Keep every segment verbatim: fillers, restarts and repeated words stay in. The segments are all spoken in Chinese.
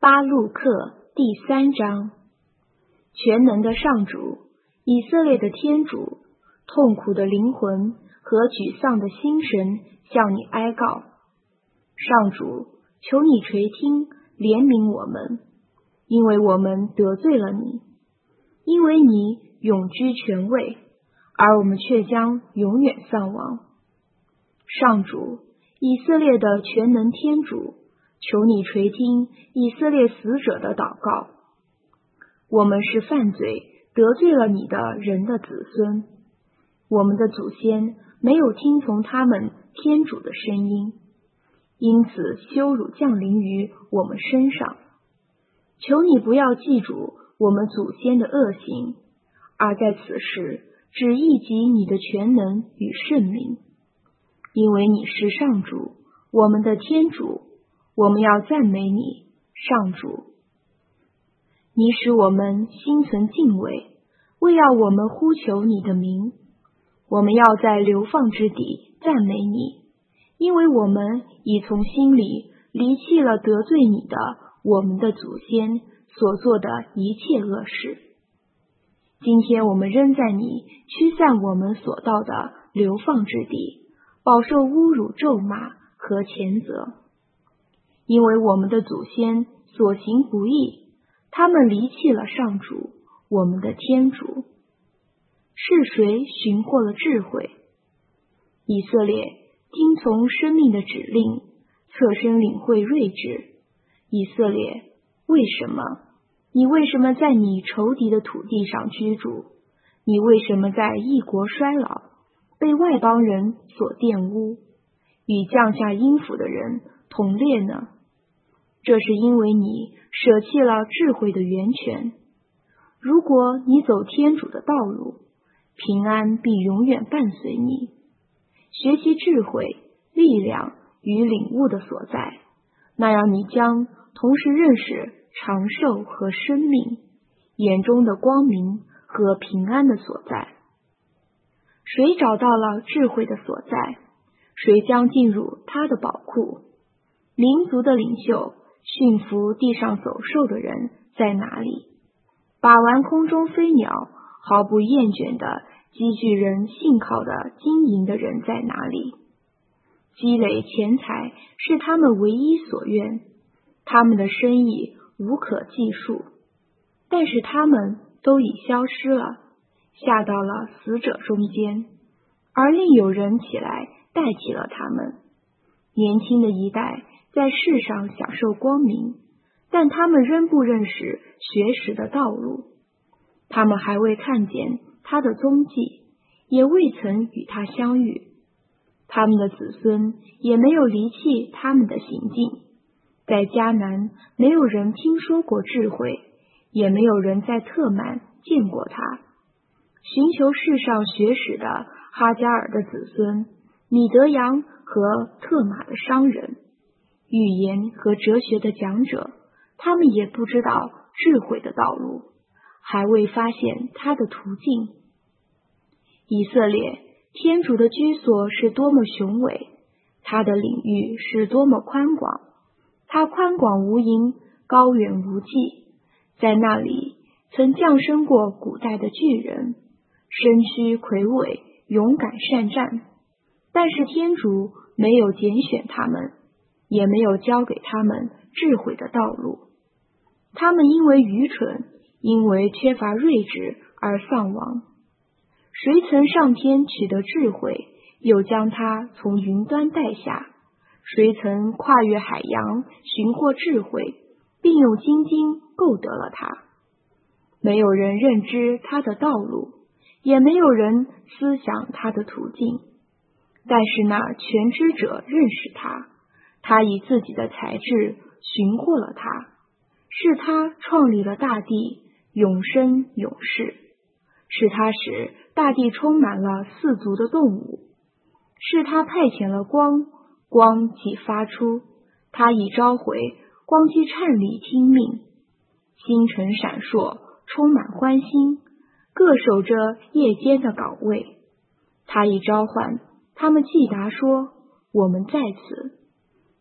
巴路克第三章。全能的上主，以色列的天主，痛苦的灵魂和沮丧的心神向你哀告。上主，求你垂听，怜悯我们，因为我们得罪了你，因为你永居权位，而我们却将永远丧亡。上主，以色列的全能天主，求你垂听以色列死者的祷告。我们是犯罪得罪了你的人的子孙，我们的祖先没有听从他们天主的声音，因此羞辱降临于我们身上。求你不要记住我们祖先的恶行，而在此时只忆及你的全能与圣名，因为你是上主，我们的天主，我们要赞美你，上主。你使我们心存敬畏，为要我们呼求你的名。我们要在流放之地赞美你，因为我们已从心里离弃了得罪你的我们的祖先所做的一切恶事。今天我们仍在你驱散我们所到的流放之地，饱受侮辱咒骂和谴责，因为我们的祖先所行不义，他们离弃了上主，我们的天主。是谁寻获了智慧？以色列听从生命的指令，侧身领会睿智。以色列，为什么？你为什么在你仇敌的土地上居住？你为什么在异国衰老，被外邦人所玷污，与降下阴府的人同列呢？这是因为你舍弃了智慧的源泉。如果你走天主的道路，平安必永远伴随你。学习智慧、力量与领悟的所在，那样你将同时认识长寿和生命，眼中的光明和平安的所在。谁找到了智慧的所在，谁将进入他的宝库。民族的领袖驯服地上走兽的人在哪里？把玩空中飞鸟，毫不厌倦的积聚人信靠的经营的人在哪里？积累钱财是他们唯一所愿，他们的生意无可计数，但是他们都已消失了，下到了死者中间，而另有人起来代替了他们。年轻的一代在世上享受光明，但他们仍不认识学识的道路，他们还未看见他的踪迹，也未曾与他相遇。他们的子孙也没有离弃他们的行径，在迦南没有人听说过智慧，也没有人在特曼见过他。寻求世上学识的哈加尔的子孙，米德扬和特玛的商人，语言和哲学的讲者，他们也不知道智慧的道路，还未发现他的途径。以色列，天主的居所是多么雄伟，他的领域是多么宽广，他宽广无垠，高远无际。在那里曾降生过古代的巨人，身躯魁伟，勇敢善战，但是天主没有拣选他们，也没有教给他们智慧的道路。他们因为愚蠢，因为缺乏睿智而丧亡。谁曾上天取得智慧，又将它从云端带下？谁曾跨越海洋，寻获智慧，并用金睛购得了它？没有人认知它的道路，也没有人思想它的途径。但是那全知者认识它，他以自己的才智寻获了它。是他创立了大地，永生永世。是他使大地充满了四足的动物。是他派遣了光，光即发出。他已召回，光即颤栗听命。星辰闪烁，充满欢欣，各守着夜间的岗位。他已召唤，他们既答说：我们在此。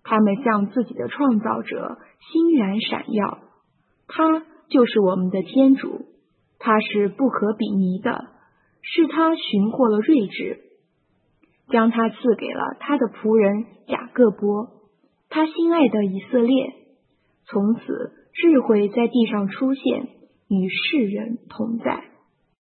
他们向自己的创造者欣然闪耀。他就是我们的天主，他是不可比拟的，是他寻获了睿智，将他赐给了他的仆人雅各波，他心爱的以色列。从此智慧在地上出现，与世人同在。